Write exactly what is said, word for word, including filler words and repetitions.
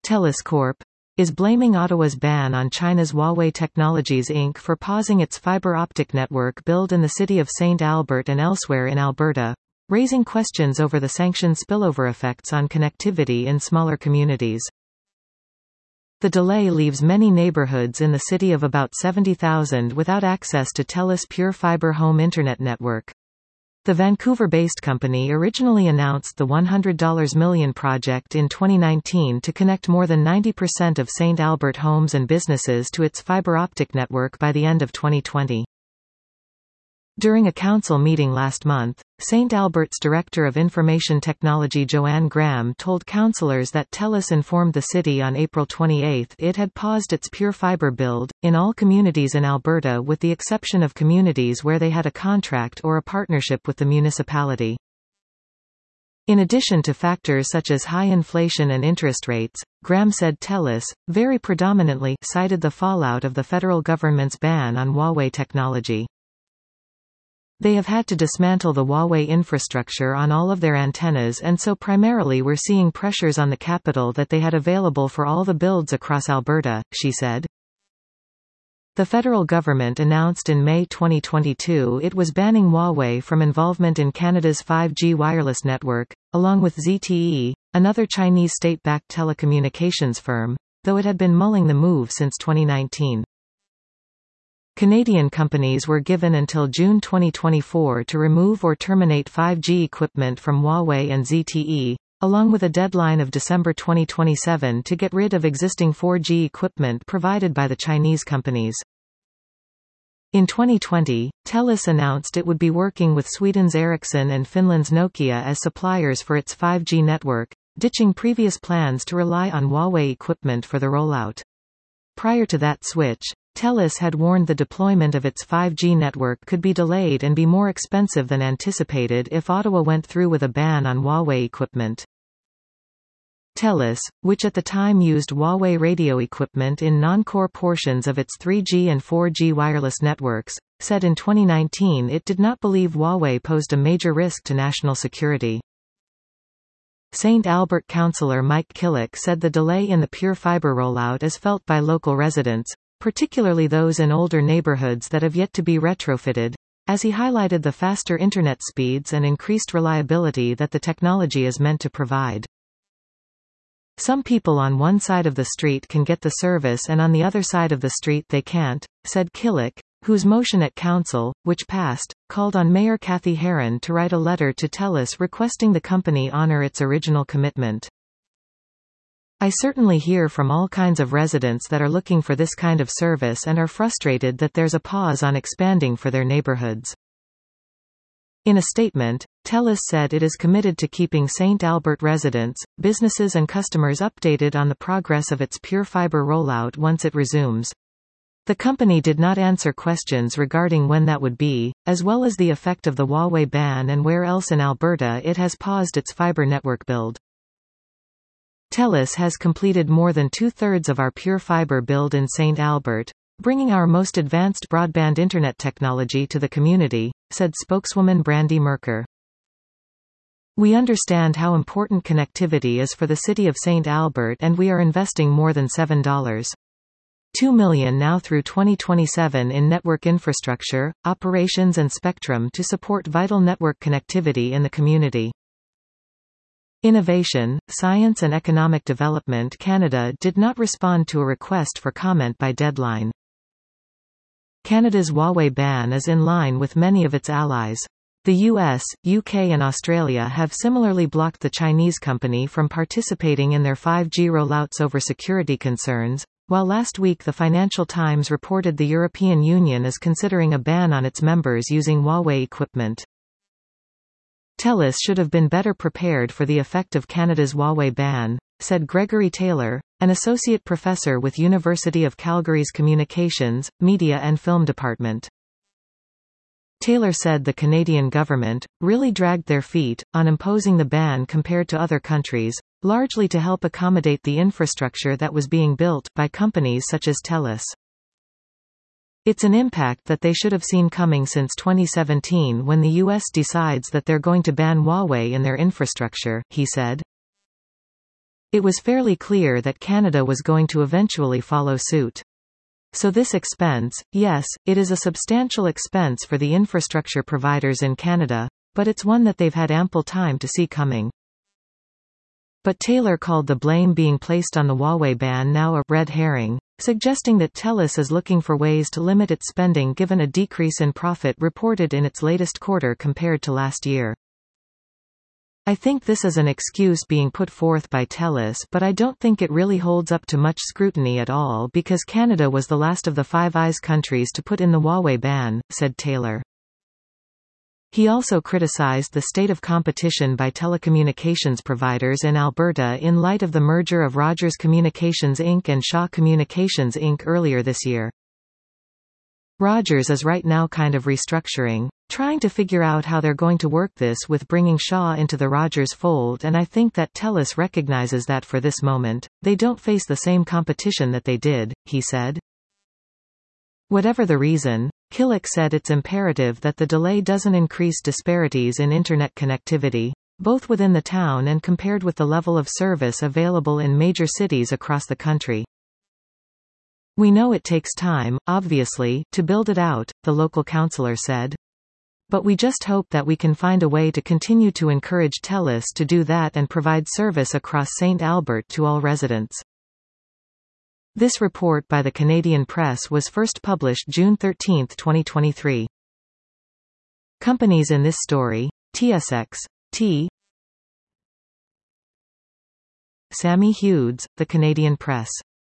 TELUS Corp is blaming Ottawa's ban on China's Huawei Technologies Incorporated for pausing its fiber optic network build in the city of Saint Albert and elsewhere in Alberta, raising questions over the sanctions' spillover effects on connectivity in smaller communities. The delay leaves many neighborhoods in the city of about seventy thousand without access to TELUS Pure Fibre home internet network. The Vancouver-based company originally announced the one hundred million dollars project in twenty nineteen to connect more than ninety percent of Saint Albert homes and businesses to its fiber optic network by the end of twenty twenty. During a council meeting last month, Saint Albert's Director of Information Technology Joanne Graham told councillors that TELUS informed the city on April twenty-eighth it had paused its Pure Fibre build, in all communities in Alberta with the exception of communities where they had a contract or a partnership with the municipality. In addition to factors such as high inflation and interest rates, Graham said TELUS, very predominantly, cited the fallout of the federal government's ban on Huawei technology. They have had to dismantle the Huawei infrastructure on all of their antennas, and so primarily we're seeing pressures on the capital that they had available for all the builds across Alberta, she said. The federal government announced in May twenty twenty-two it was banning Huawei from involvement in Canada's five G wireless network, along with Z T E, another Chinese state-backed telecommunications firm, though it had been mulling the move since twenty nineteen. Canadian companies were given until June twenty twenty-four to remove or terminate five G equipment from Huawei and Z T E, along with a deadline of December twenty twenty-seven to get rid of existing four G equipment provided by the Chinese companies. In twenty twenty, TELUS announced it would be working with Sweden's Ericsson and Finland's Nokia as suppliers for its five G network, ditching previous plans to rely on Huawei equipment for the rollout. Prior to that switch, TELUS had warned the deployment of its five G network could be delayed and be more expensive than anticipated if Ottawa went through with a ban on Huawei equipment. TELUS, which at the time used Huawei radio equipment in non-core portions of its three G and four G wireless networks, said in twenty nineteen it did not believe Huawei posed a major risk to national security. Saint Albert councillor Mike Killick said the delay in the Pure Fibre rollout is felt by local residents, particularly those in older neighborhoods that have yet to be retrofitted, as he highlighted the faster internet speeds and increased reliability that the technology is meant to provide. Some people on one side of the street can get the service and on the other side of the street they can't, said Killick, whose motion at council, which passed, called on Mayor Kathy Heron to write a letter to TELUS requesting the company honor its original commitment. I certainly hear from all kinds of residents that are looking for this kind of service and are frustrated that there's a pause on expanding for their neighborhoods. In a statement, TELUS said it is committed to keeping Saint Albert residents, businesses and customers updated on the progress of its Pure Fibre rollout once it resumes. The company did not answer questions regarding when that would be, as well as the effect of the Huawei ban and where else in Alberta it has paused its fibre network build. TELUS has completed more than two-thirds of our Pure Fibre build in Saint Albert, bringing our most advanced broadband internet technology to the community, said spokeswoman Brandy Merker. We understand how important connectivity is for the city of Saint Albert and we are investing more than seven point two million dollars now through twenty twenty-seven in network infrastructure, operations and spectrum to support vital network connectivity in the community. Innovation, Science and Economic Development Canada did not respond to a request for comment by deadline. Canada's Huawei ban is in line with many of its allies. The U S, U K and Australia have similarly blocked the Chinese company from participating in their five G rollouts over security concerns, while last week the Financial Times reported the European Union is considering a ban on its members using Huawei equipment. TELUS should have been better prepared for the effect of Canada's Huawei ban, said Gregory Taylor, an associate professor with University of Calgary's Communications, Media and Film Department. Taylor said the Canadian government really dragged their feet on imposing the ban compared to other countries, largely to help accommodate the infrastructure that was being built by companies such as TELUS. It's an impact that they should have seen coming since twenty seventeen when the U S decides that they're going to ban Huawei in their infrastructure, he said. It was fairly clear that Canada was going to eventually follow suit. So this expense, yes, it is a substantial expense for the infrastructure providers in Canada, but it's one that they've had ample time to see coming. But Taylor called the blame being placed on the Huawei ban now a red herring, suggesting that TELUS is looking for ways to limit its spending given a decrease in profit reported in its latest quarter compared to last year. I think this is an excuse being put forth by TELUS, but I don't think it really holds up to much scrutiny at all because Canada was the last of the Five Eyes countries to put in the Huawei ban, said Taylor. He also criticized the state of competition by telecommunications providers in Alberta in light of the merger of Rogers Communications Incorporated and Shaw Communications Incorporated earlier this year. Rogers is right now kind of restructuring, trying to figure out how they're going to work this with bringing Shaw into the Rogers fold, and I think that TELUS recognizes that for this moment, they don't face the same competition that they did, he said. Whatever the reason, Killick said it's imperative that the delay doesn't increase disparities in internet connectivity, both within the town and compared with the level of service available in major cities across the country. We know it takes time, obviously, to build it out, the local councillor said. But we just hope that we can find a way to continue to encourage TELUS to do that and provide service across Saint Albert to all residents. This report by the Canadian Press was first published June thirteenth twenty twenty-three. Companies in this story: T S X, T. Sammy Hughes, The Canadian Press.